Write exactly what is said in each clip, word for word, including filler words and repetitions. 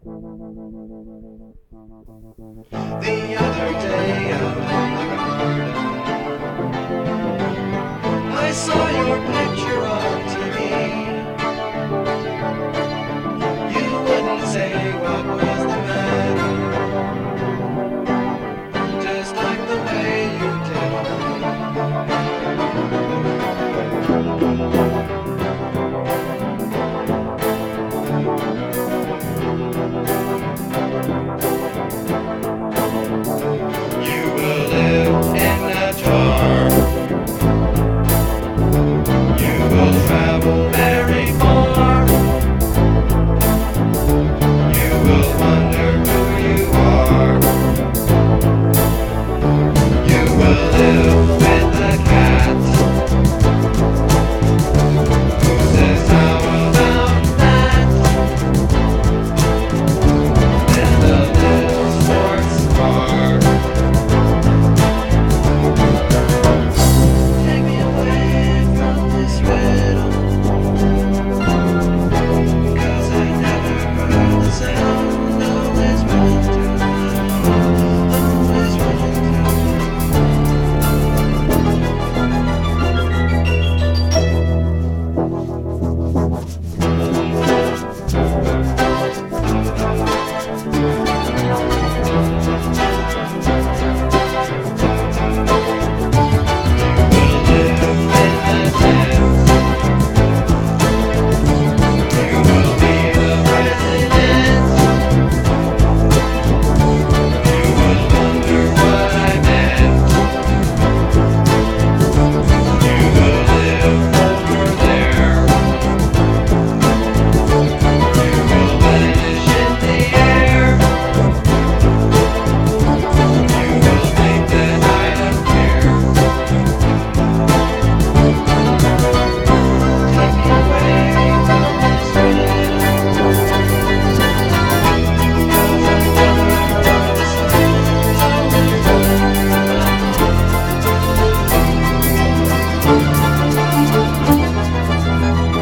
The other day out in the garden, I saw your picture on T V. You wouldn't say what was the matter, just like the way you did You will live in a jar. You will travel very far. You will wonder who you are. You will live with a cat. Who says how about that? And a little sports car. Take me away from this riddle, 'cause I never heard the sound. Always running through my mind, always running through my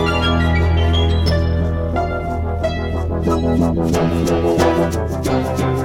Thank you.